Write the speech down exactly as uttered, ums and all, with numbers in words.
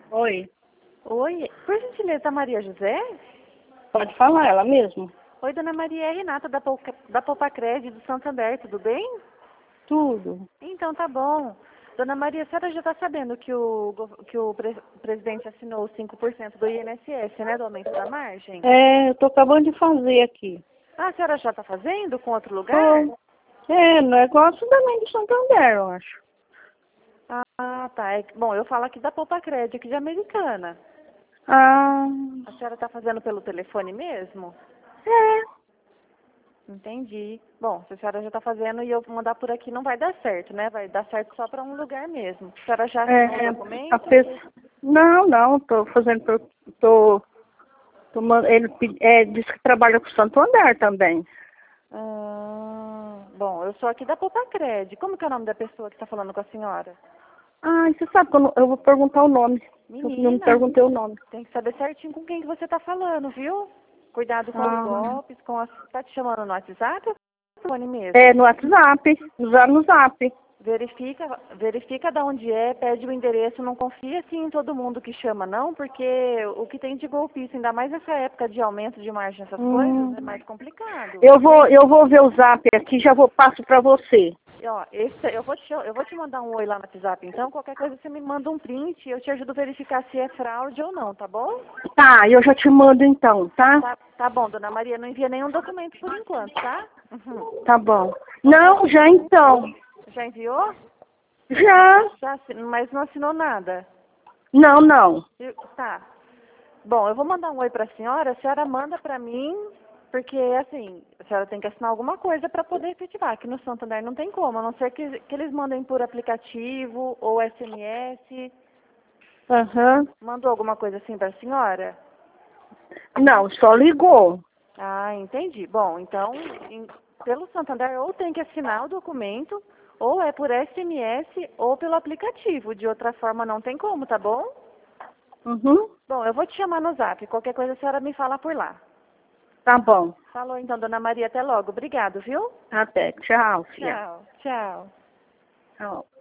Oi, Oi, por gentileza, Maria José? pode falar, ela mesmo? Oi, dona Maria, é Renata da, Pouca, da Poupacred do Santander, tudo bem? Tudo. Então tá bom. Dona Maria, a senhora já está sabendo que o, gov- que o pre- presidente assinou os cinco por cento do I N S S, né, do aumento da margem? É, eu tô acabando de fazer aqui. Ah, a senhora já está fazendo com outro lugar? Tô. É, negócio também de Santander, eu acho. Ah, tá. É, bom, eu falo aqui da Poupacred, aqui de Americana. Ah, A senhora está fazendo pelo telefone mesmo? é. Entendi. Bom, se a senhora já está fazendo e eu mandar por aqui, não vai dar certo, né? Vai dar certo só para um lugar mesmo. A senhora já assinou o É, a documento? pessoa... Não, não, tô fazendo, tô, tô, tô man- ele pe- é, disse que trabalha com Santander também. Ah, bom, eu sou aqui da Poupacred. Como que é o nome da pessoa que está falando com a senhora? Ah, você sabe que eu, não- eu vou perguntar o nome. Eu não me Menina, perguntei o nome. tem que saber certinho com quem que você está falando, viu? Cuidado com os Ah, golpes, com as... Tá te chamando no WhatsApp ou no telefone é mesmo? no WhatsApp, usar no Zap. Verifica, verifica de onde é, pede o endereço, não confia assim em todo mundo que chama não, porque o que tem de golpista, ainda mais nessa época de aumento de margem, essas coisas, Hum. é mais complicado. Eu vou, eu vou ver o Zap aqui, já vou passo para você. E, ó, esse, eu, vou te, eu vou te mandar um oi lá no WhatsApp, então qualquer coisa você me manda um print e eu te ajudo a verificar se é fraude ou não, tá bom? Tá, eu já te mando então, tá? Tá, tá bom, dona Maria, não envia nenhum documento por enquanto, tá? Uhum. Tá bom. Qualquer... Não, já então. Já enviou? Já. Já, assi- mas não assinou nada. Não, não. Eu- Tá. Bom, eu vou mandar um oi para a senhora, a senhora manda para mim, porque assim, a senhora tem que assinar alguma coisa para poder efetivar. Aqui no Santander não tem como, a não ser que, que eles mandem por aplicativo ou S M S. Aham. Mandou alguma coisa assim para a senhora? Não, só ligou. Ah, entendi. Bom, então, em- pelo Santander ou tem que assinar o documento, ou é por S M S ou pelo aplicativo. De outra forma não tem como, tá bom? Uhum. Bom, eu vou te chamar no Zap. Qualquer coisa a senhora me fala por lá. Tá bom. Falou então, dona Maria. Até logo. Obrigado, viu? Até. Tchau, filha. Tchau. Tchau. Tchau.